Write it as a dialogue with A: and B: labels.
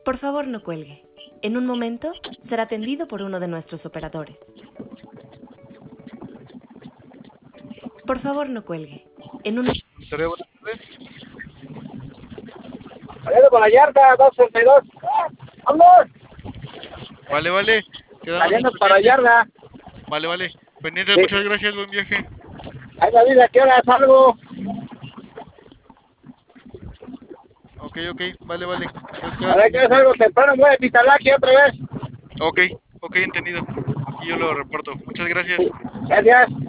A: Por favor, no cuelgue. En un momento será atendido por uno de nuestros operadores. Por favor, no cuelgue. En un...
B: Monterrey, buenas tardes.
C: Saliendo con la yarda, 262. ¡Vamos!
B: Vale, vale. Quedamos
C: Saliendo
B: al
C: para la
B: pendiente.
C: yarda.
B: Vale, vale. Pendientes,
C: Sí.
B: muchas gracias, buen viaje.
C: Ahí me avisa a qué hora salgo.
B: Ok, vale, vale.
C: A ver, que hora salgo temprano, voy a Pitalaquia otra vez.
B: Ok, entendido. Aquí yo lo reporto. Muchas gracias.
C: Gracias.